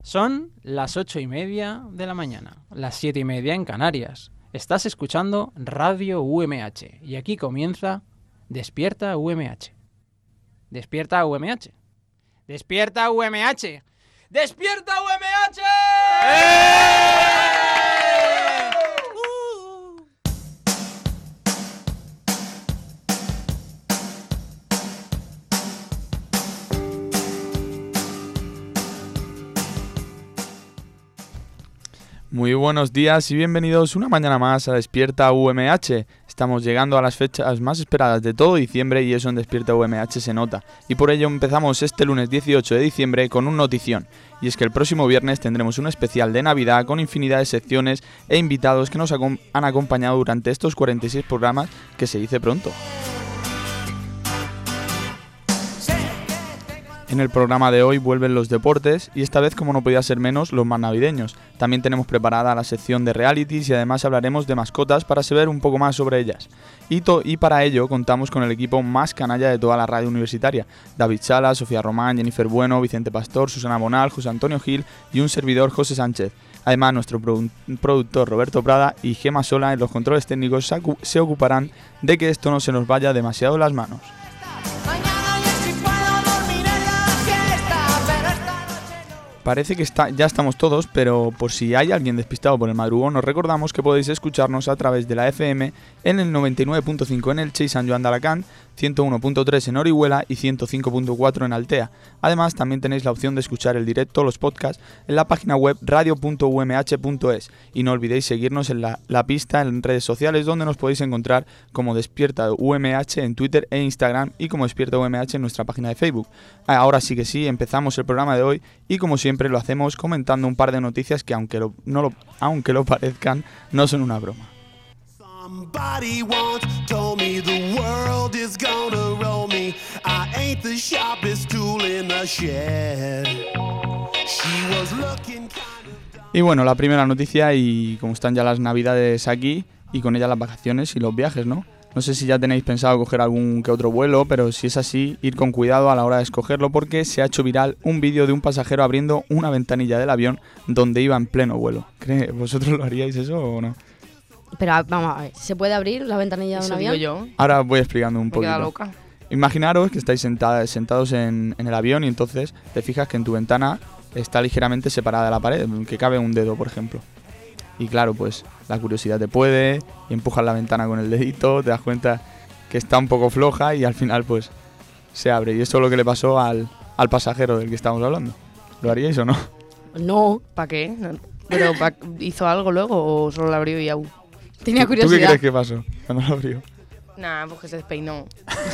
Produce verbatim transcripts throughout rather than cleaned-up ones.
Son las ocho y media de la mañana, las siete y media en Canarias. Estás escuchando Radio U M H y aquí comienza Despierta U M H. Despierta U M H. Despierta U M H. Despierta U M H. ¡Eh! Muy buenos días y bienvenidos una mañana más a Despierta U M H. Estamos llegando a las fechas más esperadas de todo diciembre y eso en Despierta U M H se nota. Y por ello empezamos este lunes dieciocho de diciembre con un notición. Y es que el próximo viernes tendremos un especial de Navidad con infinidad de secciones e invitados que nos han acompañado durante estos cuarenta y seis programas, que se dice pronto. En el programa de hoy vuelven los deportes y esta vez, como no podía ser menos, los más navideños. También tenemos preparada la sección de realities y además hablaremos de mascotas para saber un poco más sobre ellas. Y, to- y para ello contamos con el equipo más canalla de toda la radio universitaria. David Sala, Sofía Román, Jennifer Bueno, Vicente Pastor, Susana Bonal, José Antonio Gil y un servidor, José Sánchez. Además, nuestro produ- productor Roberto Prada y Gema Sola en los controles técnicos se, acu- se ocuparán de que esto no se nos vaya demasiado de las manos. Parece que está, ya estamos todos, pero por si hay alguien despistado por el madrugón, os recordamos que podéis escucharnos a través de la F M en el noventa y nueve punto cinco en Elche y San Joan de Alacant, ciento uno punto tres en Orihuela y ciento cinco punto cuatro en Altea. Además, también tenéis la opción de escuchar el directo o los podcasts en la página web radio punto u m h punto es. Y no olvidéis seguirnos en la, la pista en redes sociales, donde nos podéis encontrar como Despierta U M H en Twitter e Instagram y como Despierta U M H en nuestra página de Facebook. Ahora sí que sí, empezamos el programa de hoy y como siempre lo hacemos comentando un par de noticias que aunque lo, no lo, aunque lo parezcan, no son una broma. Somebody once told me the world is gonna roll me. I ain't the sharpest tool in the shed. She was looking kind of dumb. Y bueno, la primera noticia, y como están ya las navidades aquí y con ellas las vacaciones y los viajes, ¿no? No sé si ya tenéis pensado coger algún que otro vuelo, pero si es así, ir con cuidado a la hora de escogerlo porque se ha hecho viral un vídeo de un pasajero abriendo una ventanilla del avión donde iba en pleno vuelo. ¿Cree, ¿Vosotros lo haríais eso o no? Pero vamos a ver, ¿se puede abrir la ventanilla de un avión? Yo. Ahora voy explicando un Me poquito. queda loca. Imaginaros que estáis sentada, sentados en, en el avión y entonces te fijas que en tu ventana está ligeramente separada de la pared, que cabe un dedo, por ejemplo. Y claro, pues la curiosidad te puede, y empujas la ventana con el dedito, te das cuenta que está un poco floja y al final pues se abre. Y esto es lo que le pasó al, al pasajero del que estamos hablando. ¿Lo haríais o no? No. ¿Para qué? ¿Pero pa- hizo algo luego o solo la abrió y aún? Tenía ¿Tú, curiosidad. ¿Tú qué crees que pasó cuando lo abrió? Nah, pues que se despeinó.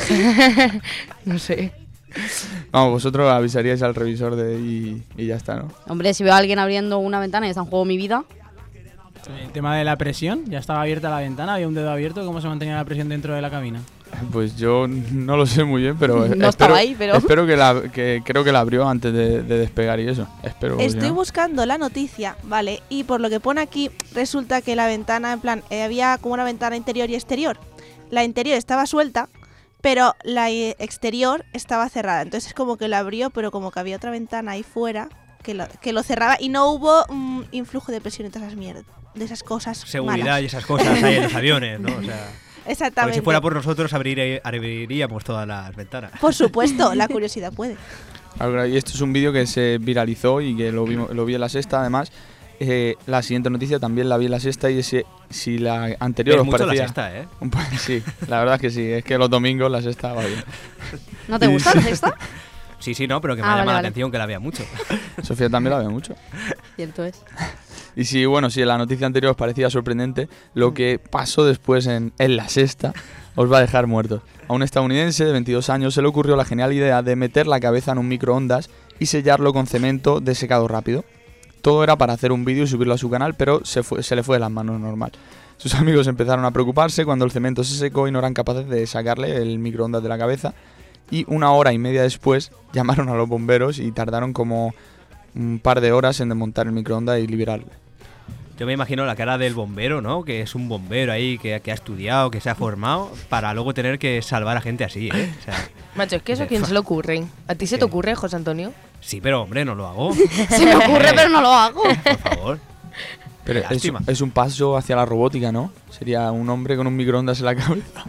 No sé. Vamos, vosotros avisaríais al revisor de y, y ya está, ¿no? Hombre, si veo a alguien abriendo una ventana y está en juego mi vida... El tema de la presión, ya estaba abierta la ventana, había un dedo abierto, ¿cómo se mantenía la presión dentro de la cabina? Pues yo no lo sé muy bien, pero No espero, estaba ahí, pero... espero que, la, que creo que la abrió antes de, de despegar y eso. Espero. Estoy si no. buscando la noticia, ¿vale? Y por lo que pone aquí, resulta que la ventana, en plan, eh, había como una ventana interior y exterior. La interior estaba suelta, pero la eh, exterior estaba cerrada. Entonces es como que la abrió, pero como que había otra ventana ahí fuera que lo, que lo cerraba y no hubo mm, influjo de presión y todas esas mierdas, de esas cosas Seguridad malas. y esas cosas hay en los aviones, ¿no? O sea, Exactamente. porque si fuera por nosotros abrir- abriríamos todas las ventanas. Por supuesto, la curiosidad puede. Ahora, y esto es un vídeo que se viralizó y que lo, vimos, lo vi en La Sexta, además. Eh, la siguiente noticia también la vi en La Sexta y ese, si la anterior Es os mucho parecía... La Sexta, ¿eh? Pues sí, la verdad es que sí, es que los domingos La Sexta va bien. ¿No te gusta la sexta? Sí, sí, no, pero que me Ah, ha vale, llamado la vale. atención que la vea mucho. Sofía también la ve mucho. Cierto es. Y si, bueno, si la noticia anterior os parecía sorprendente, lo que pasó después en, en La Sexta os va a dejar muertos. A un estadounidense de veintidós años se le ocurrió la genial idea de meter la cabeza en un microondas y sellarlo con cemento de secado rápido. Todo era para hacer un vídeo y subirlo a su canal, pero se, fue, se le fue de las manos normal. Sus amigos empezaron a preocuparse cuando el cemento se secó y no eran capaces de sacarle el microondas de la cabeza. Y una hora y media después llamaron a los bomberos y tardaron como un par de horas en desmontar el microondas y liberarle. Yo me imagino la cara del bombero, ¿no? Que es un bombero ahí que, que ha estudiado, que se ha formado, para luego tener que salvar a gente así, ¿eh? O sea, Macho, es que eso a de- quién se le ocurre. ¿A ti se ¿Qué? te ocurre, José Antonio? Sí, pero hombre, no lo hago. Se me ocurre, pero no lo hago. Por favor. Pero Qué es, lástima. es un paso hacia la robótica, ¿no? Sería un hombre con un microondas en la cabeza.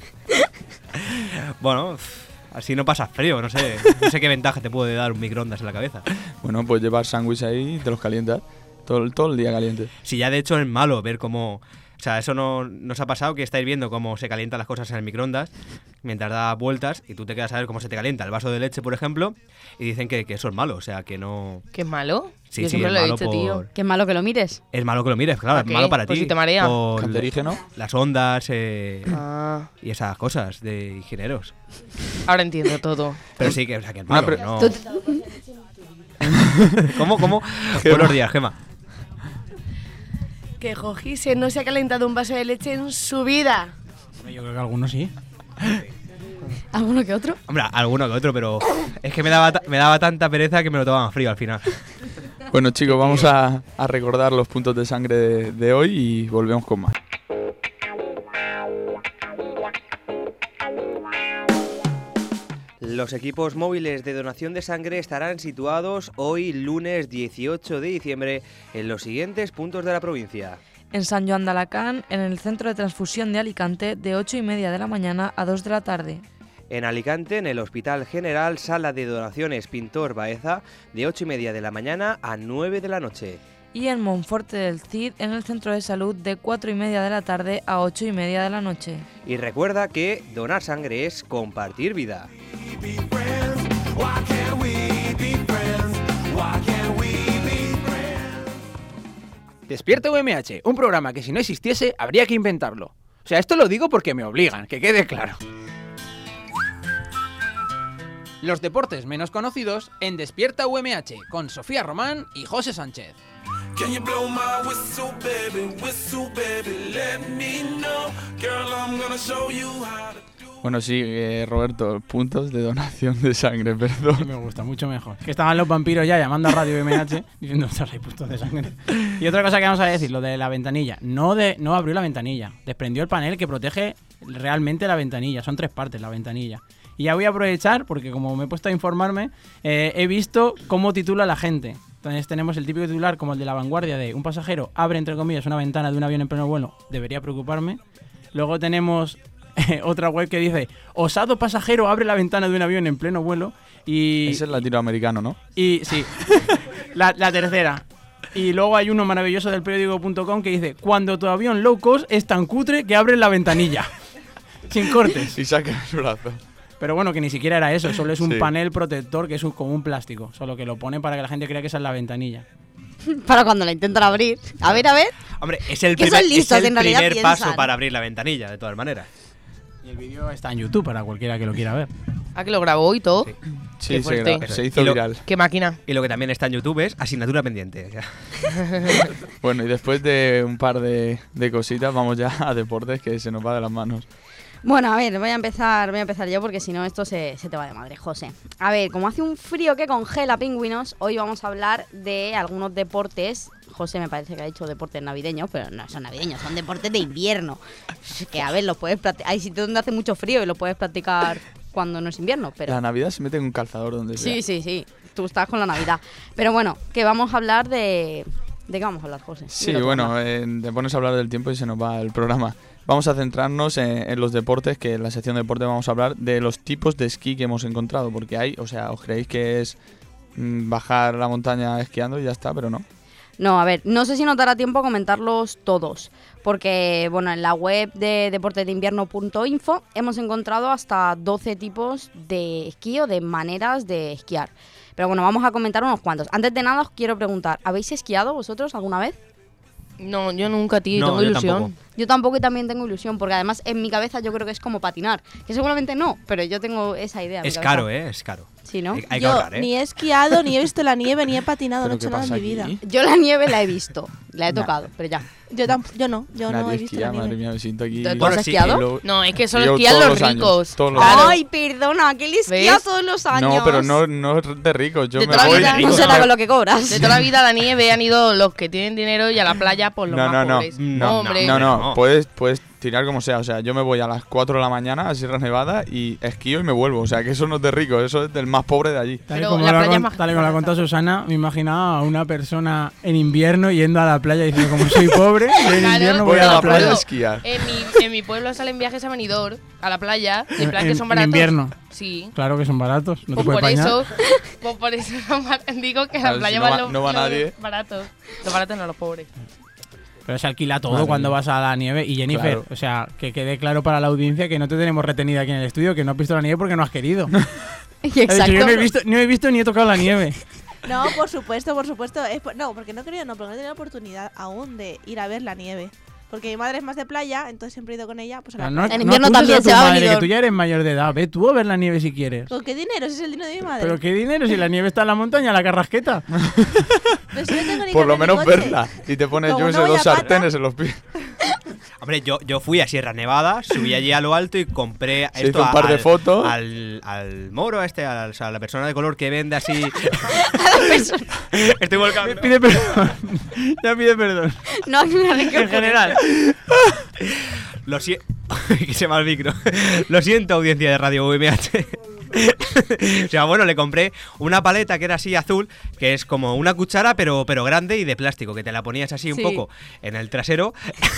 Bueno, así no pasas frío, no sé. No sé qué ventaja te puede dar un microondas en la cabeza. Bueno, pues llevar sándwich ahí y te los calientas. Todo, el- todo el día caliente. Si ya de hecho es malo ver cómo... O sea, eso no nos ha pasado, que estáis viendo cómo se calientan las cosas en el microondas mientras da vueltas y tú te quedas a ver cómo se te calienta el vaso de leche, por ejemplo, y dicen que, que eso es malo, o sea, que no... ¿Qué es malo? Sí, Yo sí, siempre es lo he malo dicho, por- tío. Qué malo que lo mires. Es malo que lo mires, claro, ¿Para es qué? malo para Pues ti. si te marea. Por Cancerígeno. las ondas eh, Ah, y esas cosas de ingenieros. ahora entiendo todo. Pero sí que, o sea, que es Una malo, pre- no... Tú- ¿Cómo, cómo? Gema. Buenos días, Gema. Que Jojise no se ha calentado un vaso de leche en su vida. Bueno, yo creo que algunos sí. ¿Alguno que otro? Hombre, alguno que otro, pero es que me daba, ta- me daba tanta pereza que me lo tomaba frío al final. Bueno, chicos, vamos a, a recordar los puntos de sangre de, de hoy y volvemos con más. Los equipos móviles de donación de sangre estarán situados hoy, lunes dieciocho de diciembre, en los siguientes puntos de la provincia. En San Joan de Alacant, en el Centro de Transfusión de Alicante, de ocho y media de la mañana a dos de la tarde. En Alicante, en el Hospital General Sala de Donaciones Pintor Baeza, de ocho y media de la mañana a nueve de la noche. Y en Monforte del Cid, en el Centro de Salud, de cuatro y media de la tarde a ocho y media de la noche. Y recuerda que donar sangre es compartir vida. Despierta U M H, un programa que si no existiese habría que inventarlo. O sea, esto lo digo porque me obligan, que quede claro. Los deportes menos conocidos en Despierta U M H, con Sofía Román y José Sánchez. Can you blow my whistle, baby, whistle, baby, let me know. Girl, I'm gonna show you how to do. Bueno, sí, eh, Roberto, puntos de donación de sangre, perdón. Me gusta mucho mejor. Que estaban los vampiros ya llamando a Radio U M H diciendo, ostras, hay puntos de sangre. Y otra cosa que vamos a decir, lo de la ventanilla. No, de, no abrió la ventanilla, desprendió el panel que protege realmente la ventanilla. Son tres partes la ventanilla. Y ya voy a aprovechar, porque como me he puesto a informarme, eh, he visto cómo titula la gente. Entonces tenemos el típico titular como el de La Vanguardia de un pasajero abre entre comillas una ventana de un avión en pleno vuelo, debería preocuparme. Luego tenemos eh, otra web que dice osado pasajero abre la ventana de un avión en pleno vuelo y... Ese es latinoamericano, ¿no? Y sí, la, la tercera. Y luego hay uno maravilloso del periódico punto com que dice cuando tu avión low cost es tan cutre que abre la ventanilla. Sin cortes. Y saca el brazo. Pero bueno, que ni siquiera era eso, solo es un Sí. panel protector que es un- como un plástico, solo que lo pone para que la gente crea que esa es la ventanilla. Para cuando la intentan abrir. A ver, a ver. Hombre, es el Que primer, son listos, es el en realidad primer piensan. paso para abrir la ventanilla, de todas maneras. Y el vídeo está en YouTube para cualquiera que lo quiera ver. Ah, que lo grabó y todo. Sí. Sí, Qué se, fuerte. gra- se hizo Y lo- viral. Qué máquina. Y lo que también está en YouTube es asignatura pendiente. O sea, Bueno, y después de un par de, de cositas, vamos ya a deportes que se nos va de las manos. Bueno, a ver, voy a empezar, voy a empezar yo porque si no esto se, se te va de madre, José. A ver, como hace un frío que congela pingüinos, hoy vamos a hablar de algunos deportes. José me parece que ha dicho deportes navideños, pero no son navideños, son deportes de invierno. Que a ver, los puedes practicar. Hay sitios donde hace mucho frío y los puedes practicar cuando no es invierno, pero... La Navidad se mete en un calzador donde sea. Sí, sí, sí. Tú estás con la Navidad. Pero bueno, que vamos a hablar de... ¿De qué vamos a hablar, José? Sí, Dilo tú, bueno, anda. eh, te pones a hablar del tiempo y se nos va el programa. Vamos a centrarnos en, en los deportes, que en la sección de deporte vamos a hablar de los tipos de esquí que hemos encontrado, porque hay, o sea, ¿os creéis que es mm, bajar la montaña esquiando y ya está? Pero no. No, a ver, no sé si nos dará tiempo a comentarlos todos, porque bueno, en la web de deportesdeinvierno punto info hemos encontrado hasta doce tipos de esquí o de maneras de esquiar. Pero bueno, vamos a comentar unos cuantos. Antes de nada os quiero preguntar, ¿habéis esquiado vosotros alguna vez? No, yo nunca, tío, No, tengo yo ilusión. tampoco. Yo tampoco y también tengo ilusión, porque además en mi cabeza yo creo que es como patinar, que seguramente no, pero yo tengo esa idea. en mi es cabeza. caro, ¿eh? Es caro. Sí, ¿no? Hay, hay que Yo ahorrar, ¿eh? ni he esquiado, ni he visto la nieve, ni he patinado, no he ¿Pero qué hecho nada en pasa mi vida. aquí? Yo la nieve la he visto, la he Nah. tocado, pero ya. Yo, tamp- yo no, yo no Nadie he visto esquía, la nieve. madre mía, me siento aquí. ¿Tú has Bueno, sí, esquiado? y luego- No, es que solo yo esquían todos los años, ricos. todos los Claro. Ay, perdona, que le esquía ¿Ves? todos los años. No, pero no, no es de ricos. Yo De me toda la voy. vida, No no. será con lo que cobras. De toda la vida a la nieve han ido los que tienen dinero y a la playa por los No, más no, no. pobres. No, Hombre. No, no, No. puedes, puedes tirar como sea. O sea, yo me voy a las cuatro de la mañana a Sierra Nevada y esquío y me vuelvo. O sea, que eso no es de rico, eso es del más pobre de allí. Tal y Pero como la lo ha playa con- más tal y como lo ha barata. contado Susana, me imaginaba a una persona en invierno yendo a la playa diciendo, como soy pobre, yo en Claro, invierno Voy voy a la la playa a Bueno, esquiar. En mi, en mi pueblo salen viajes a Benidorm, a la playa, y en plan que En- son en baratos. invierno. Sí. Claro que son baratos, no Pues te puedes por bañar. eso, pues por eso no va- digo que a Claro, la playa si no van va- los, no va los nadie. baratos. Los baratos no los pobres. Pero se alquila todo Madre cuando mía. vas a la nieve. Y Jennifer, Claro. o sea, que quede claro para la audiencia que no te tenemos retenida aquí en el estudio, que no has visto la nieve porque no has querido. Has dicho, Exacto. yo no he visto, no he visto ni he tocado la nieve. No, por supuesto, por supuesto. Es por- no, porque no creo, no, porque no he tenido oportunidad aún de ir a ver la nieve. Porque mi madre es más de playa, entonces siempre he ido con ella pues a la O sea, no, playa. En no invierno acuses también a tu se va a madre, que Benidorm. tú ya eres mayor de edad. Ve tú a ver la nieve si quieres. ¿Con qué dinero? Ese es el dinero de mi madre. Pero qué dinero si la nieve está en la montaña, la carrasqueta. Pero si no tengo ni Por lo carnet ni menos coche. verla. Y te pones, Como yo no ese voy dos a pata. sartenes en los pies. Hombre, yo, yo fui a Sierra Nevada, subí allí a lo alto y compré Se esto hizo un par de al, fotos. Al, al moro este, al- o sea, a la persona de color que vende así. Estoy volcando. Pide perdón. Ya pide perdón. No, no, no, En general. Lo siento. Que se va el micro. Lo siento, audiencia de Radio U M H. O sea, bueno, le compré una paleta que era así azul, que es como una cuchara, pero, pero grande y de plástico, que te la ponías así un Sí. poco en el trasero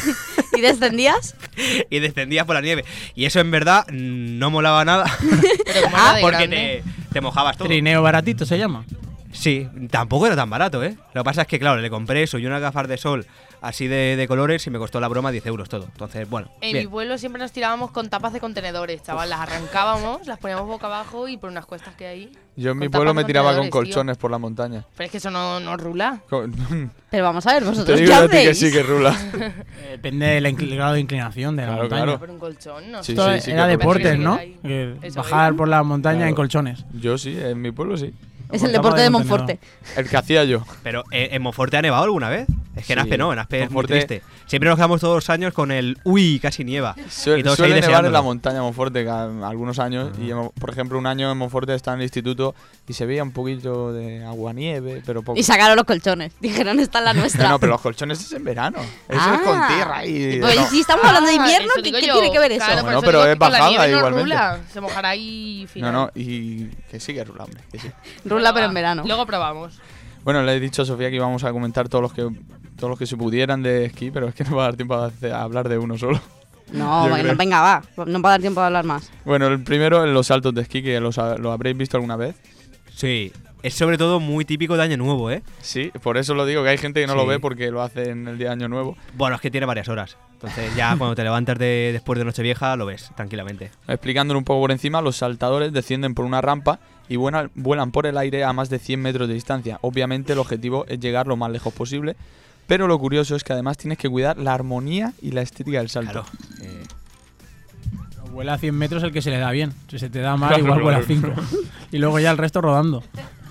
¿Y descendías? y descendías por la nieve. Y eso en verdad mm, no molaba nada, Pero como era de porque grande. te, te mojabas todo. Trineo baratito se llama. Sí, tampoco era tan barato, ¿eh? Lo que pasa es que, claro, le compré eso y unas gafas de sol así de, de colores y me costó la broma diez euros todo. Entonces, bueno, En bien. mi pueblo siempre nos tirábamos con tapas de contenedores, chaval. Las arrancábamos, las poníamos boca abajo y por unas cuestas que hay. Yo en mi Con pueblo tapas me de tiraba con contenedores, tío. colchones por la montaña. Pero es que eso no, no rula. Con- Pero vamos a ver, Te vosotros digo qué a ti que hacéis. sí que rula. Eh, Depende del incl- grado de inclinación de la Claro, montaña. claro. Por un colchón, ¿no? Sí, Esto sí, sí era que deportes, rula. ¿no? Sí, Que Eso bajar es. por la montaña Claro. en colchones. Yo sí, en mi pueblo sí. Es el Con tapa deporte de contenedor. Monforte. El que hacía yo. Pero ¿eh, ¿en Monforte ha nevado alguna vez? Es que en Sí. Aspe no, en Aspe es muy Monforte- triste. Siempre nos quedamos todos los años con el uy, casi nieva. Suele, y todos suele ahí nevar en la deseándolo. montaña de Monforte cada- algunos años. Y hemos- por ejemplo, un año en Monforte estaba en el instituto y se veía un poquito de agua-nieve, pero poco. Y sacaron los colchones. Dijeron, esta es la nuestra. No, no, pero los colchones es en verano. Eso es con tierra y. Pues no. si estamos hablando de Ah, invierno, eso ¿qué, digo qué yo. tiene que ver eso? Claro, por Bueno, eso pero digo es que con la bajada nieve no igualmente. rula. Se mojará ahí No, final. no, y que sí que rula, hombre. Que sí. Rula, pero Va, en verano. Luego probamos. Bueno, le he dicho a Sofía que íbamos a comentar todos los que todos los que se pudieran de esquí, pero es que no va a dar tiempo a, hacer- a hablar de uno solo. No, Yo venga, creo. venga, va. No va a dar tiempo de hablar más. Bueno, el primero, los saltos de esquí, que los, ha- lo habréis visto alguna vez. Sí, es sobre todo muy típico de Año Nuevo, ¿eh? Sí, por eso lo digo, que hay gente que no lo Sí. ve porque lo hace en el día de Año Nuevo. Bueno, es que tiene varias horas. Entonces ya cuando te levantas de, después de Nochevieja lo ves tranquilamente. Explicándolo un poco por encima, los saltadores descienden por una rampa y vuelan, vuelan por el aire a más de cien metros de distancia. Obviamente el objetivo es llegar lo más lejos posible, pero lo curioso es que además tienes que cuidar la armonía y la estética del salto. Claro. eh, Vuela a cien metros el que se le da bien. Si se te da mal, Claro, igual vuela a claro. cinco. Y luego ya el resto rodando.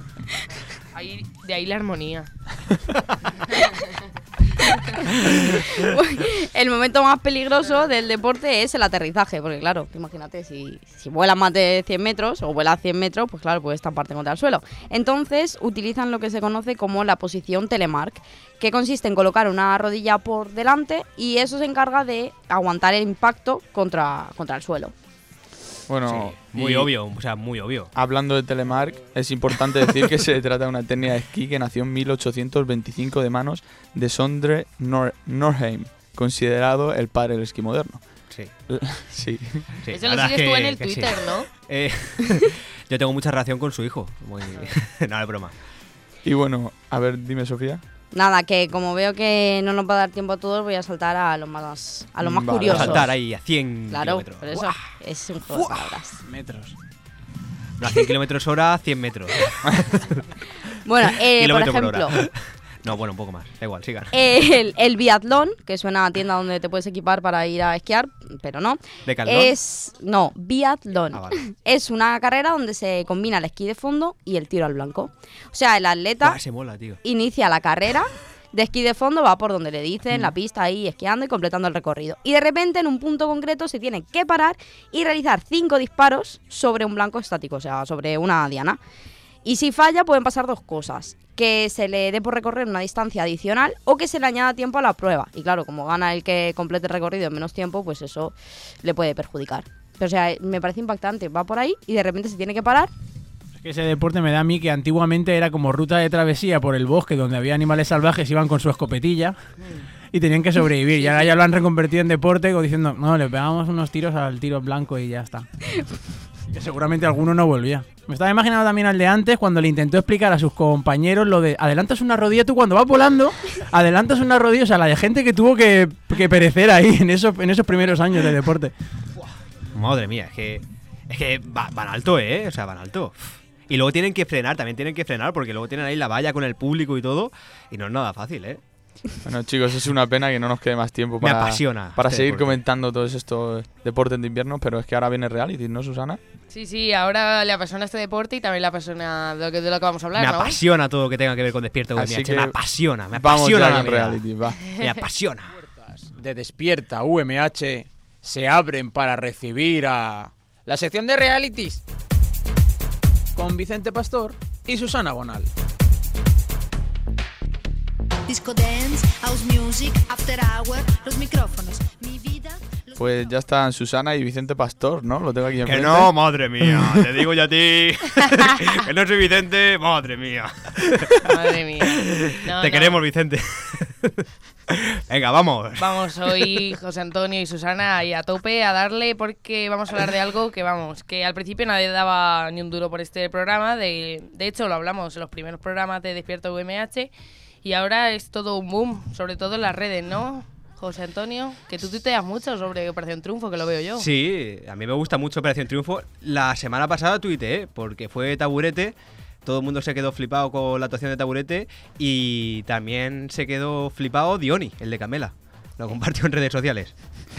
Ahí, de ahí la armonía. El momento más peligroso del deporte es el aterrizaje, porque claro, tú imagínate, si, si vuelas más de cien metros o vuelas cien metros, pues claro, puedes estamparte contra el suelo. Entonces utilizan lo que se conoce como la posición telemark, que consiste en colocar una rodilla por delante y eso se encarga de aguantar el impacto contra, contra el suelo. Bueno, sí, muy y obvio, o sea, muy obvio. Hablando de telemark, es importante decir que se trata de una técnica de esquí que nació en mil ochocientos veinticinco de manos de Sondre Nor Norheim, considerado el padre del esquí moderno. Sí. Sí. sí, Eso la lo verdad sigues es tú que- en el que sí. Twitter, ¿no? Eh, yo tengo mucha relación con su hijo. Muy... no, es broma. Y bueno, a ver, dime, Sofía. Nada, que como veo que no nos va a dar tiempo a todos, voy a saltar a los más, a los más Vale. curiosos. Saltar ahí a cien Claro, kilómetros. por eso es un juego de palabras. Metros. No, a cien kilómetros hora, cien metros. Bueno, eh, por Kilómetro por ejemplo, hora. No, bueno, un poco más. Da igual, sigan. el, el biatlón, que suena a tienda donde te puedes equipar para ir a esquiar, pero no. ¿Decathlon? Es. No, biatlón. Ah, vale. Es una carrera donde se combina el esquí de fondo y el tiro al blanco. O sea, el atleta Buah, se mola, tío. inicia la carrera de esquí de fondo, va por donde le dicen, Mm. la pista ahí, esquiando y completando el recorrido. Y de repente, en un punto concreto, se tiene que parar y realizar cinco disparos sobre un blanco estático, o sea, sobre una diana. Y si falla pueden pasar dos cosas, que se le dé por recorrer una distancia adicional o que se le añada tiempo a la prueba. Y claro, como gana el que complete el recorrido en menos tiempo, pues eso le puede perjudicar. Pero o sea, me parece impactante, va por ahí y de repente se tiene que parar. Es que ese deporte me da a mí que antiguamente era como ruta de travesía por el bosque donde había animales salvajes, iban con su escopetilla y tenían que sobrevivir. Y ahora ya lo han reconvertido en deporte como diciendo, no, le pegamos unos tiros al tiro blanco y ya está. Que seguramente alguno no volvía. Me estaba imaginando también al de antes cuando le intentó explicar a sus compañeros lo de adelantas una rodilla, tú cuando vas volando, adelantas una rodilla, o sea, la de gente que tuvo que, que perecer ahí en esos, en esos primeros años de deporte. Madre mía, es que es que va- van alto, ¿eh? O sea, van alto. Y luego tienen que frenar, también tienen que frenar porque luego tienen ahí la valla con el público y todo y no es nada fácil, ¿eh? Bueno, chicos, es una pena que no nos quede más tiempo Me para, apasiona para este seguir deporte. comentando todos estos deportes de invierno, pero es que ahora viene reality, ¿no, Susana? Sí, sí, ahora le apasiona este deporte y también le apasiona de lo que, de lo que vamos a hablar, Me ¿no? apasiona todo lo que tenga que ver con Despierta Así U M H. que Me apasiona, me Vamos apasiona ya la con vida. reality, va. Me apasiona. De Despierta U M H se abren para recibir a la sección de realities con Vicente Pastor y Susana Bonal. Disco dance, house music, after hour, los micrófonos, mi vida. los Pues ya están Susana y Vicente Pastor, ¿no? Lo tengo aquí Que enfrente. no, madre mía. Te digo ya a ti. Que no soy Vicente, madre mía. Madre mía. No, Te no. queremos, Vicente. Venga, vamos. Vamos, hoy José Antonio y Susana ahí a tope a darle porque vamos a hablar de algo que vamos, que al principio nadie daba ni un duro por este programa, de, de hecho lo hablamos en los primeros programas de Despierta U M H y ahora es todo un boom, sobre todo en las redes, ¿no? José Antonio, que tú tuiteas mucho sobre Operación Triunfo, que lo veo yo. Sí, a mí me gusta mucho Operación Triunfo. La semana pasada tuiteé, porque fue Taburete. Todo el mundo se quedó flipado con la actuación de Taburete. Y también se quedó flipado Dioni, el de Camela. Lo compartió en redes sociales.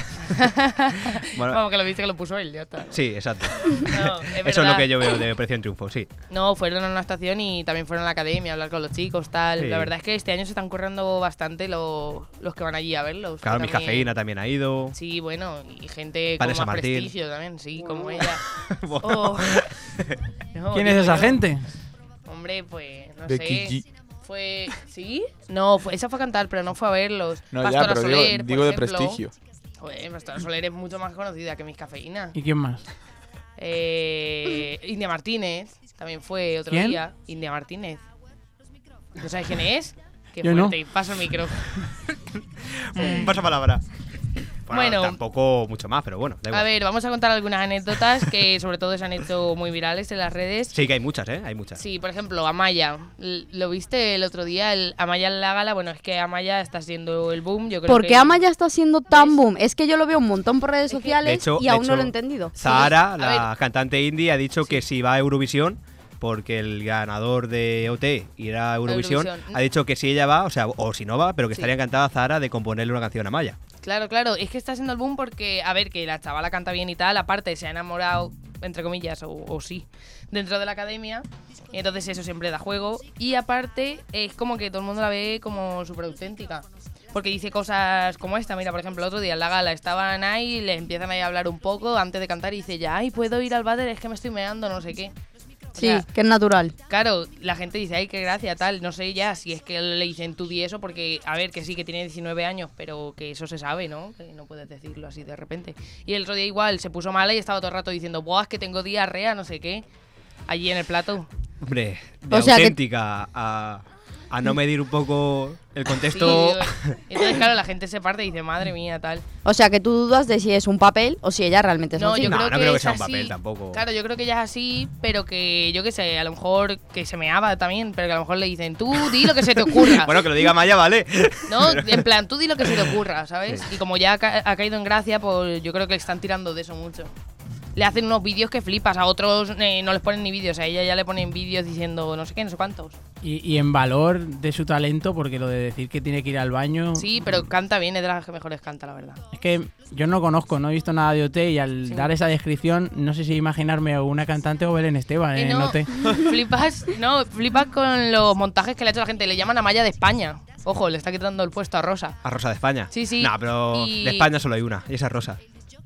Bueno, Vamos, que lo viste que lo puso él, ya está. sí, exacto. No, es Eso es verdad. lo que yo veo de Operación Triunfo, sí. No, fueron a una estación y también fueron a la academia a hablar con los chicos, tal. Sí. La verdad es que este año se están currando bastante lo- los que van allí a verlos. Claro, Que mi también- cafeína también ha ido. Sí, bueno, y gente Padre con San más Martín. prestigio también, sí, como ella. Bueno. Oh. No, ¿Quién digo es esa yo. gente? Hombre, pues, no Becky sé. Fue... ¿Sí? No, fue... esa fue a cantar, pero no fue a verlos. No, ya, Pastora pero digo, Soler, por digo de ejemplo. prestigio. Joder, Pastora Soler es mucho más conocida que Mis Cafeína. ¿Y quién más? Eh, India Martínez también fue otro ¿Quién? día. India Martínez. ¿No sabes quién es? Qué Yo no. fuerte. Paso el micro. Mm, Pasa palabra. Bueno, Bueno. tampoco mucho más, pero bueno, da igual. A ver, vamos a contar algunas anécdotas que sobre todo se han hecho muy virales en las redes. Sí, que hay muchas, ¿eh? Hay muchas. Sí, por ejemplo, Amaya. L- ¿Lo viste el otro día? El Amaya en la gala. Bueno, es que Amaya está siendo el boom. Yo creo ¿Por que qué Amaya está siendo tan boom? Es que yo lo veo un montón por redes Es que, de sociales De hecho, y de aún no hecho, lo he entendido. Zahara, A la ver. cantante indie, ha dicho que si va a Eurovisión, porque el ganador de O T irá a Eurovisión, Eurovisión. ha dicho que si ella va, o sea, o si no va, pero que Sí. estaría encantada Zahara de componerle una canción a Maya. Claro, claro. Es que está siendo el boom porque, a ver, que la chavala canta bien y tal. Aparte, se ha enamorado, entre comillas, o, o sí, dentro de la academia. Y entonces eso siempre da juego. Y aparte, es como que todo el mundo la ve como súper auténtica. Porque dice cosas como esta. Mira, por ejemplo, el otro día en la gala estaban ahí, les empiezan ahí a hablar un poco antes de cantar y dice ya, ay, puedo ir al váter, es que me estoy meando, no sé qué. O Sí, sea, que es natural. claro, la gente dice, ay, qué gracia, tal. No sé ya si es que le dicen tú di eso, porque, a ver, que sí, que tiene diecinueve años, pero que eso se sabe, ¿no? Que no puedes decirlo así de repente. Y el otro día igual se puso mala y estaba todo el rato diciendo, buah, es que tengo diarrea, no sé qué. Allí en el plato. Hombre, de O sea que- auténtica a, a no medir un poco el contexto. Sí, entonces, claro, la gente se parte y dice, madre mía, tal. O sea, que tú dudas de si es un papel o si ella realmente es No, así. yo No, creo no que creo que es sea un así. papel tampoco. Claro, yo creo que ella es así, pero que yo qué sé, a lo mejor que se meaba también, pero que a lo mejor le dicen, tú di lo que se te ocurra. Bueno, que lo diga Maya, vale. No, en plan, tú di lo que se te ocurra, ¿sabes? Y como ya ha, ca- ha caído en gracia, pues yo creo que le están tirando de eso mucho. Le hacen unos vídeos que flipas, a otros eh, no les ponen ni vídeos, a ella ya le ponen vídeos diciendo no sé qué, no sé cuántos. Y, y en valor de su talento, porque lo de decir que tiene que ir al baño... Sí, pero canta bien, es de las que mejores canta, la verdad. Es que yo no conozco, no he visto nada de O T y al Sí. dar esa descripción no sé si imaginarme a una cantante o Belén Esteban Que en no, O T. flipas, no, flipas con los montajes que le ha hecho la gente, le llaman a Maya de España. Ojo, le está quitando el puesto a Rosa. A Rosa de España. Sí, sí, No, pero y- de España solo hay una, y esa es Rosa.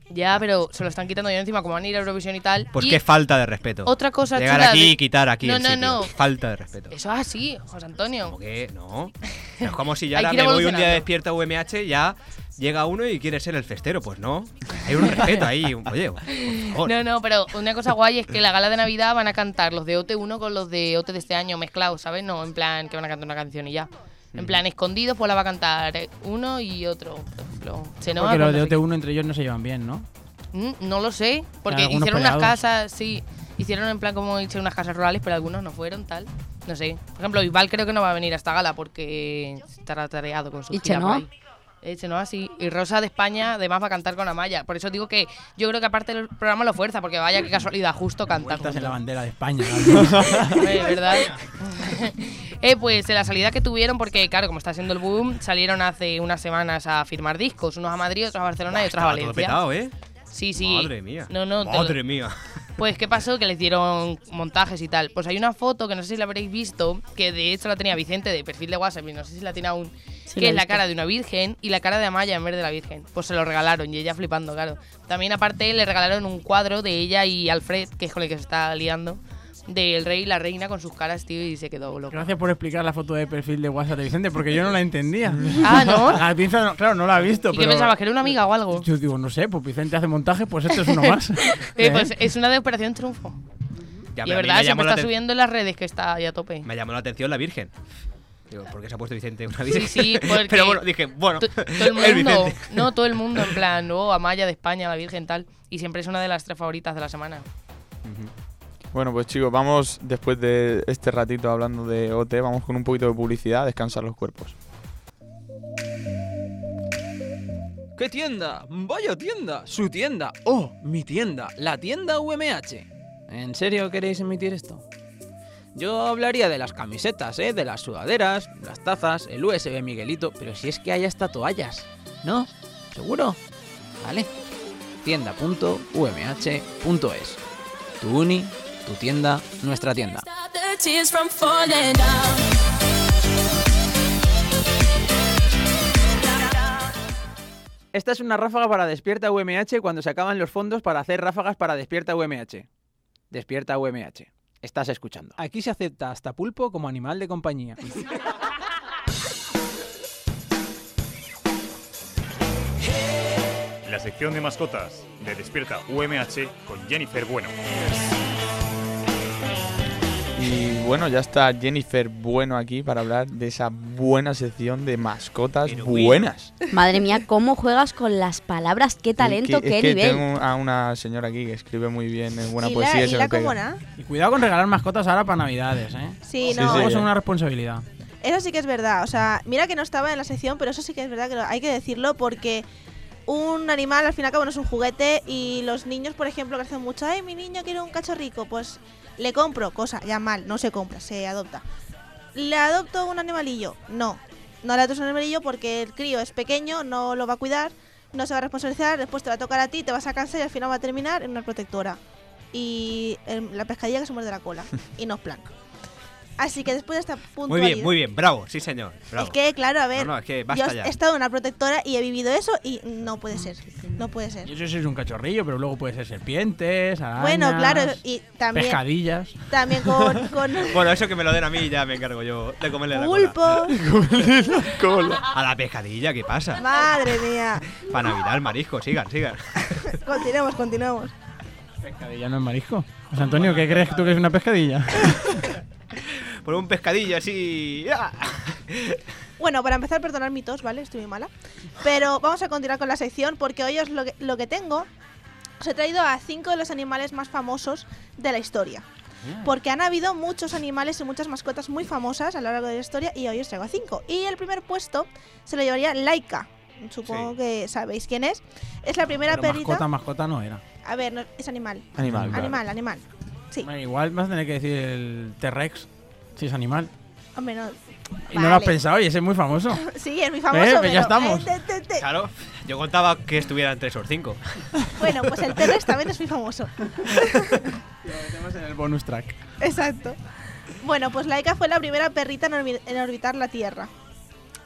Ya, pero se lo están quitando ya encima, como van a ir a Eurovisión y tal. Pues y qué falta de respeto. Otra cosa Llegar chula aquí de- y quitar aquí No, el no, sitio. no. Falta de respeto. Eso es así, José Antonio. ¿Cómo que? No. No es como si yo Hay ahora que ir me voy un día evolucionando. de Despierta U M H, ya llega uno y quiere ser el festero. Pues no. Hay un respeto ahí. Oye, por favor. No, no, pero una cosa guay es que la gala de Navidad van a cantar los de O T uno con los de O T de este año mezclados, ¿sabes? No, en plan que van a cantar una canción y ya. En plan, escondidos, pues la va a cantar uno y otro, por ejemplo. Chenoa Porque los con de no O sé T uno entre ellos no se llevan bien, ¿no? Mm, No lo sé, porque Algunos hicieron unas peleados. casas, sí, hicieron en plan como hicieron unas casas rurales, pero algunos no fueron, tal. No sé. Por ejemplo, Bisbal creo que no va a venir a esta gala porque estará tareado con su ¿Y gira por Chenoa? ahí. Eh, Chenoa sí. Y Rosa de España además va a cantar con Amaya. Por eso digo que yo creo que aparte el programa lo fuerza, porque vaya qué casualidad, justo canta. Estás en la juntos. bandera de España. Eh, ¿verdad? eh, pues en la salida que tuvieron, porque claro, como está siendo el boom, salieron hace unas semanas a firmar discos, unos a Madrid, otros a Barcelona y otros a Estaba todo Valencia. petado, ¿eh? Sí, sí. Madre mía. No, no, te lo- Madre mía. Pues, ¿qué pasó? Que les dieron montajes y tal. Pues hay una foto que no sé si la habréis visto, que de hecho la tenía Vicente de perfil de WhatsApp y no sé si la tiene aún, Sí, que la he es la visto. cara de una virgen y la cara de Amaya en vez de la virgen. Pues se lo regalaron y ella flipando, claro. También aparte le regalaron un cuadro de ella y Alfred, que es con el que se está liando, del rey y la reina con sus caras, tío, y se quedó loco. Gracias por explicar la foto de perfil de WhatsApp de Vicente, porque yo no la entendía. Ah, ¿no? La pinza, no- claro, no la he visto. ¿Y qué pero pensabas? ¿Que era una amiga o algo? Yo digo, no sé, pues Vicente hace montaje, pues esto es uno más. Eh, pues es una de Operación Triunfo. Ya, Y pero de a mí verdad, me llamó siempre la está aten- subiendo en las redes que está ahí a tope. Me llamó la atención la Virgen. Digo, ¿por qué se ha puesto Vicente una Sí, Virgen? sí, porque Pero bueno, dije, bueno, To- todo el el mundo, Vicente. no, todo el mundo, en plan, oh, Amaya de España, la Virgen, tal. Y siempre es una de las tres favoritas de la semana. Bueno, pues chicos, vamos después de este ratito hablando de O T, vamos con un poquito de publicidad a descansar los cuerpos. ¿Qué tienda? ¡Vaya tienda! ¡Su tienda! ¡Oh, mi tienda! La tienda U M H. ¿En serio queréis emitir esto? Yo hablaría de las camisetas, ¿eh? De las sudaderas, las tazas, el U S B Miguelito, pero si es que hay hasta toallas. ¿No? ¿Seguro? Vale. tienda punto u m h punto es. Tu uni, tu tienda, nuestra tienda. Esta es una ráfaga para Despierta U M H cuando se acaban los fondos para hacer ráfagas para Despierta U M H. Despierta U M H. Estás escuchando. Aquí se acepta hasta pulpo como animal de compañía. La sección de mascotas de Despierta U M H con Jennifer Bueno. Y bueno, ya está Jennifer Bueno aquí para hablar de esa buena sección de mascotas Pero bueno. buenas. Madre mía, cómo juegas con las palabras, qué talento, Es que- qué es que nivel. tengo a una señora aquí que escribe muy bien, es buena y poesía la, y se y me la pega. comona. Y cuidado con regalar mascotas ahora para Navidades, ¿eh? Sí, Sí, no. sí. Luego son una responsabilidad. Eso sí que es verdad. O sea, mira que no estaba en la sección, pero eso sí que es verdad que lo- hay que decirlo porque un animal al fin y al cabo no es un juguete y los niños, por ejemplo, que hacen mucho, ay, mi niño quiere un cachorrico, pues le compro, cosa, ya mal, no se compra, se adopta. ¿Le adopto un animalillo? No, no le adopto un animalillo porque el crío es pequeño, no lo va a cuidar, no se va a responsabilizar, después te va a tocar a ti, te vas a cansar y al final va a terminar en una protectora. Y el- la pescadilla que se muerde la cola. Y no es plan. Así que después de esta Muy puntualidad... bien, muy bien, bravo, sí señor. Bravo. Es que, claro, a ver, No, no, es que yo basta ya. he estado en una protectora y he vivido eso y no puede ser, no puede ser. Y eso sí es un cachorrillo, pero luego puede ser serpientes, arañas, Bueno, claro, y también, pescadillas. también con, con Bueno, eso que me lo den a mí ya me encargo yo de comerle la cola. pulpos. A la pescadilla, ¿qué pasa? Madre mía. Para Navidad, el marisco, sigan, sigan. Continuemos, continuemos. Pescadilla no es marisco. José Antonio, ¿qué crees tú que es una pescadilla? Por un pescadillo así. ¡ah! Bueno, para empezar, perdonar mi tos, ¿vale? Estoy muy mala. Pero vamos a continuar con la sección porque hoy os lo que, lo que tengo. Os he traído a cinco de los animales más famosos de la historia. Porque han habido muchos animales y muchas mascotas muy famosas a lo largo de la historia y hoy os traigo a cinco. Y el primer puesto se lo llevaría Laika. Supongo Sí. que sabéis quién es. Es la primera Pero perrita. mascota, mascota no era. A ver, no, es animal. Animal, claro. Animal, animal. Sí. Bueno, igual vas a tener que decir el T-Rex, si es animal. Hombre, no. Y no lo has Vale. pensado, y ese es muy famoso. Sí, es muy famoso. Eh, que pero, ya estamos. eh, te, te, te. Claro, yo contaba que estuvieran tres o cinco. Bueno, pues el T-Rex también es muy famoso. Lo metemos en el bonus track. Exacto. Bueno, pues Laika fue la primera perrita en, orbi- en orbitar la Tierra.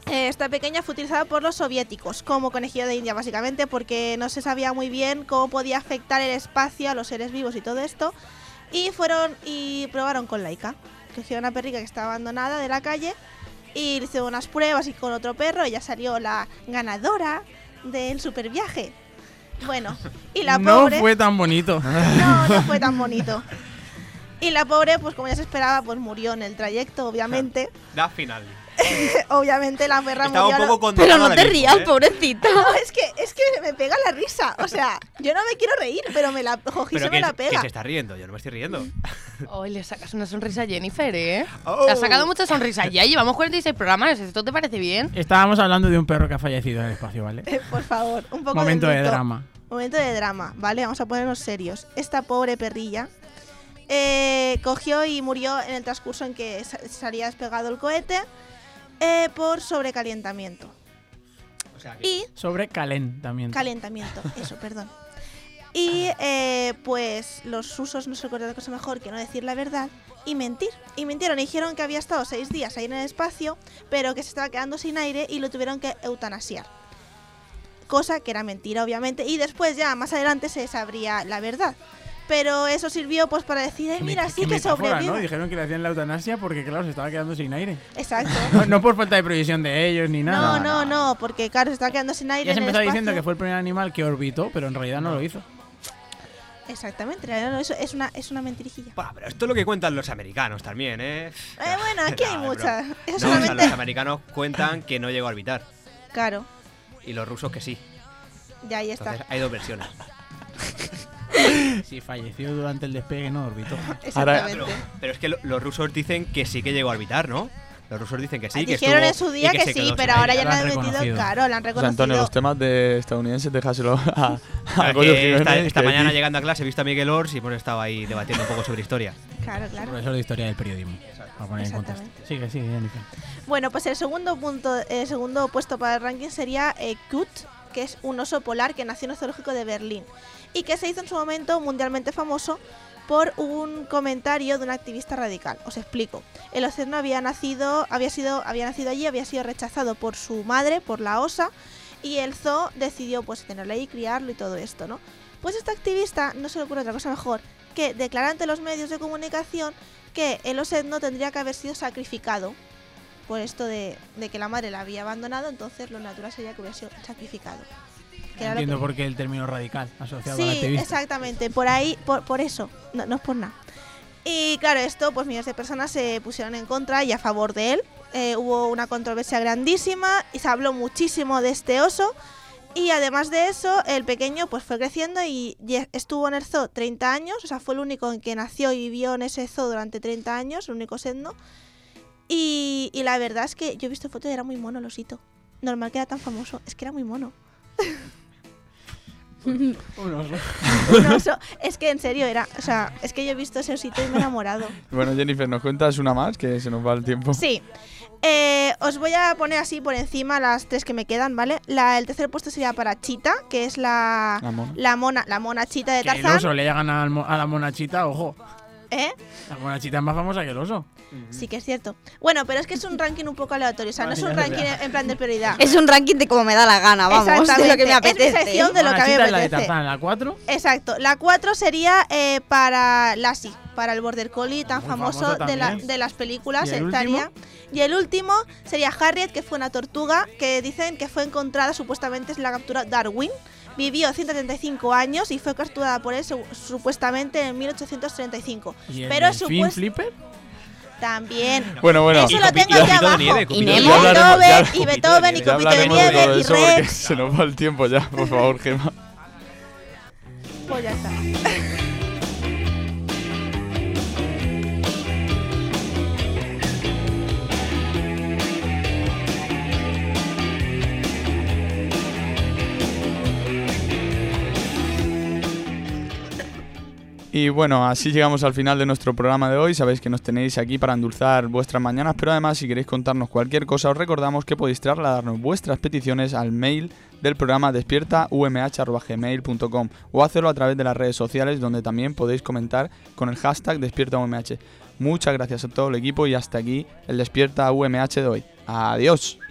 Eh, esta pequeña fue utilizada por los soviéticos como conejillo de India, básicamente, porque no se sabía muy bien cómo podía afectar el espacio a los seres vivos y todo esto. Y fueron y probaron con Laika. Cogieron una perrica que estaba abandonada de la calle y le hicieron unas pruebas y con otro perro ella salió la ganadora del superviaje. Bueno, y la pobre... No fue tan bonito. No, no fue tan bonito. Y la pobre, pues como ya se esperaba, pues murió en el trayecto, obviamente. Da final. Obviamente la perra Estaba murió. un poco a lo- condenada Pero no ahora te mismo, rías, ¿eh? pobrecita. No, es que, es que me pega la risa. O sea, yo no me quiero reír, pero me la cogí y Pero se me que, la que pega. se está riendo, yo no me estoy riendo. Hoy le sacas una sonrisa a Jennifer, ¿eh? Oh. Te has sacado muchas sonrisas ya. Llevamos cuarenta y seis programas. ¿Esto te parece bien? Estábamos hablando de un perro que ha fallecido en el espacio, ¿vale? Eh, Por favor, un poco Momento de mito. drama. Momento de drama, ¿vale? Vamos a ponernos serios. Esta pobre perrilla eh, cogió y murió en el transcurso en que sa- se había despegado el cohete eh, por sobrecalentamiento. O sea que... Y Sobre calentamiento. calentamiento, eso, perdón. Y eh, pues los rusos no se acuerdan de cosa mejor que no decir la verdad y mentir. Y mintieron y dijeron que había estado seis días ahí en el espacio, pero que se estaba quedando sin aire y lo tuvieron que eutanasiar. Cosa que era mentira, obviamente, y después ya más adelante se sabría la verdad. Pero eso sirvió pues para decir, eh, Qué mira, met- sí qué que metáfora, sobrevive. ¿no? Dijeron que le hacían la eutanasia porque, claro, se estaba quedando sin aire. Exacto. No, no por falta de previsión de ellos ni No, nada. no, no, porque claro, se estaba quedando sin aire Ya se en el empezó espacio. diciendo que fue el primer animal que orbitó, pero en realidad no lo hizo. Exactamente, en realidad no, eso es una, es una mentirijilla. Buah, pero esto es lo que cuentan los americanos también, ¿eh? Eh, bueno, aquí hay No, es muchas. broma. Eso No, o sea, solamente... los americanos cuentan que no llegó a orbitar. Claro, Y los rusos que sí. ya ahí está. Entonces hay dos versiones. Si falleció durante el despegue, no orbitó. Exactamente. Pero, pero es que lo- los rusos dicen que sí que llegó a orbitar, ¿no? Los rusos dicen que sí, que Dijeron estuvo en su y día que, se sí, quedó pero sin ahora aire. ya Lo le han han metido, reconocido. claro, lo han O sea, reconocido. Antonio, los temas de estadounidenses déjaselo a, a Es Goyo que Jiménez, esta esta que mañana aquí- llegando a clase he visto a Miguel Ors y hemos estado ahí debatiendo un poco sobre historia. Claro, claro. Profesor de historia del periodismo. Para poner en contexto. Exactamente. Sigue, sigue, Jennifer. Bueno, pues el segundo punto, el segundo puesto para el ranking sería eh, Kut, que es un oso polar que nació en el zoológico de Berlín y que se hizo en su momento mundialmente famoso por un comentario de un activista radical. Os explico. El océano había nacido, había sido, había nacido allí, había sido rechazado por su madre, por la osa, y el zoo decidió pues tenerlo ahí, criarlo y todo esto, ¿no? Pues este activista no se le ocurre otra cosa mejor que declarar ante los medios de comunicación que el osedno tendría que haber sido sacrificado por esto de, de que la madre la había abandonado, entonces lo natural sería que hubiera sido sacrificado. Que era lo Entiendo que- por qué el término radical asociado al Sí, activista. exactamente, por ahí, por, por eso, no, no es por nada. Y claro, esto, pues millones de personas se pusieron en contra y a favor de él. Eh, hubo una controversia grandísima y se habló muchísimo de este oso. Y además de eso, el pequeño pues fue creciendo y ye- estuvo en el zoo treinta años, o sea, fue el único en que nació y vivió en ese zoo durante treinta años, el único sedno. Y, y la verdad es que yo he visto fotos y era muy mono el osito. Normal que era tan famoso, es que era muy mono. Un oso. Un oso, es que en serio era, o sea, es que yo he visto ese osito y me he enamorado. Bueno, Jennifer, ¿nos cuentas una más? Que se nos va el tiempo. Sí. Eh, os voy a poner así por encima las tres que me quedan, ¿vale? La, el tercer puesto sería para Chita, que es la, La mona. la mona, la mona Chita de Que el Tarzán. oso le llegan al mo- a la monachita, ojo. ¿Eh? La monachita es más famosa que el oso. Sí que es cierto. Bueno, pero es que es un ranking un poco aleatorio, o sea, no es un Vale, ya, ranking ya. en plan de prioridad. Es un ranking de como me da la gana, vamos, de lo que me Exactamente, es mi apetece. sección de lo que a mí me Monachita es la de apetece. Tarzán, la cuatro. Exacto. La cuatro sería eh, para Lassie, para el Border Collie tan Muy famoso, famoso de, la- también. de las películas. ¿Y el estaría. Y el último sería Harriet, que fue una tortuga que dicen que fue encontrada supuestamente en la captura Darwin. Vivió ciento treinta y cinco años y fue capturada por él su- supuestamente en mil ochocientos treinta y cinco. ¿Y el Pero delfín supuest- flipper? también. Bueno, bueno. Eso lo tengo aquí abajo. Y Y Nemo. Beethoven, ya- y Beethoven, y ya Copito de hablaremos de todo Nieve, y eso porque Rex. se nos va el tiempo ya, por favor, Gemma. Pues ya está. Y bueno, así llegamos al final de nuestro programa de hoy. Sabéis que nos tenéis aquí para endulzar vuestras mañanas, pero además si queréis contarnos cualquier cosa, os recordamos que podéis trasladarnos vuestras peticiones al mail del programa despierta u m h arroba gmail punto com o hacerlo a través de las redes sociales, donde también podéis comentar con el hashtag despierta u m h. Muchas gracias a todo el equipo y hasta aquí el Despierta U M H de hoy. Adiós.